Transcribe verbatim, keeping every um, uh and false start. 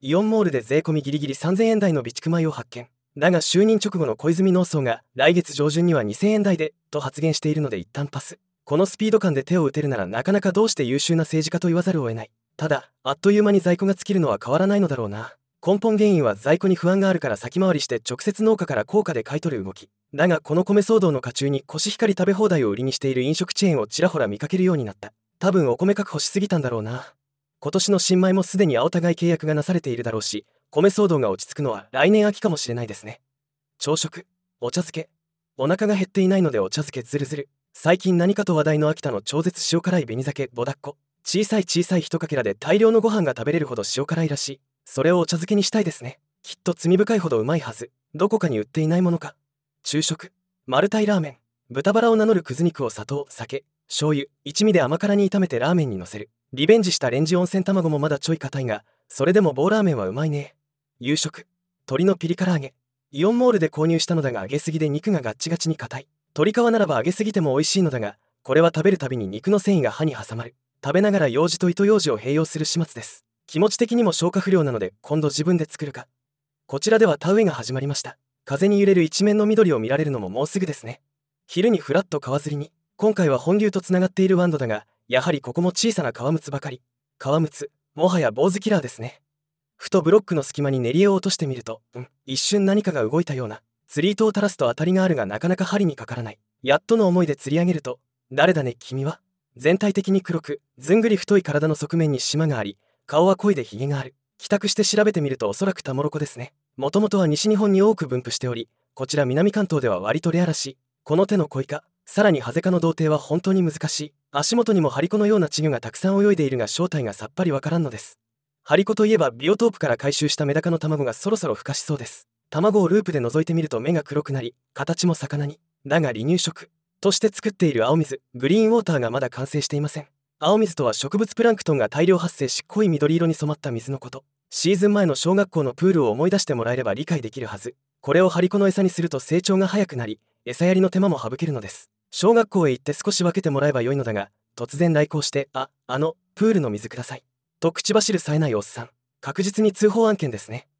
イオンモールで税込みギリギリさんぜんえん台の備蓄米を発見。だが就任直後の小泉農総が来月上旬にはにせんえん台でと発言しているので一旦パス。このスピード感で手を打てるならなかなかどうして優秀な政治家と言わざるを得ない。ただあっという間に在庫が尽きるのは変わらないのだろうな。根本原因は在庫に不安があるから先回りして直接農家から高価で買い取る動きだが、この米騒動の渦中にコシヒカリ食べ放題を売りにしている飲食チェーンをちらほら見かけるようになった。多分お米確保しすぎたんだろうな。今年の新米もすでに青互い契約がなされているだろうし、米騒動が落ち着くのは来年秋かもしれないですね。朝食、お茶漬け。お腹が減っていないのでお茶漬けズルズル。最近何かと話題の秋田の超絶塩辛い紅鮭ぼだっこ。小さい小さい一かけらで大量のご飯が食べれるほど塩辛いらしい。それをお茶漬けにしたいですね。きっと罪深いほどうまいはず。どこかに売っていないものか。昼食、マルタイラーメン。豚バラを名乗るくず肉を砂糖、酒、醤油、一味で甘辛に炒めてラーメンにのせる。リベンジしたレンジ温泉卵もまだちょい硬いが、それでも棒ラーメンはうまいね。夕食、鶏のピリ辛揚げ。イオンモールで購入したのだが揚げすぎで肉がガッチガチに硬い。鶏皮ならば揚げすぎても美味しいのだが、これは食べるたびに肉の繊維が歯に挟まる。食べながら用事と糸用事を併用する始末です。気持ち的にも消化不良なので今度自分で作るか。こちらでは田植えが始まりました。風に揺れる一面の緑を見られるのももうすぐですね。昼にフラッと川釣りに。今回は本流とつながっているワンドだが、やはりここも小さな川ムツばかり。川ムツ、もはや坊主キラーですね。ふとブロックの隙間に練り絵を落としてみると、うん、一瞬何かが動いたような。釣り糸を垂らすと当たりがあるがなかなか針にかからない。やっとの思いで釣り上げると、誰だね君は。全体的に黒く、ずんぐり太い体の側面に縞があり、顔は濃いでヒゲがある。帰宅して調べてみるとおそらくタモロコですね。もともとは西日本に多く分布しており、こちら南関東では割とレアらしい。この手のコイカ、さらにハゼ科の童貞は本当に難しい。足元にもハリコのような稚魚がたくさん泳いでいるが正体がさっぱりわからんのです。ハリコといえばビオトープから回収したメダカの卵がそろそろ孵化しそうです。卵をループで覗いてみると目が黒くなり、形も魚に。だが離乳食として作っている青水、グリーンウォーターがまだ完成していません。青水とは植物プランクトンが大量発生し濃い緑色に染まった水のこと。シーズン前の小学校のプールを思い出してもらえれば理解できるはず。これをハリコの餌にすると成長が早くなり、餌やりの手間も省けるのです。小学校へ行って少し分けてもらえばよいのだが、突然来校して、あ、あの、プールの水ください。と口走る冴えないおっさん。確実に通報案件ですね。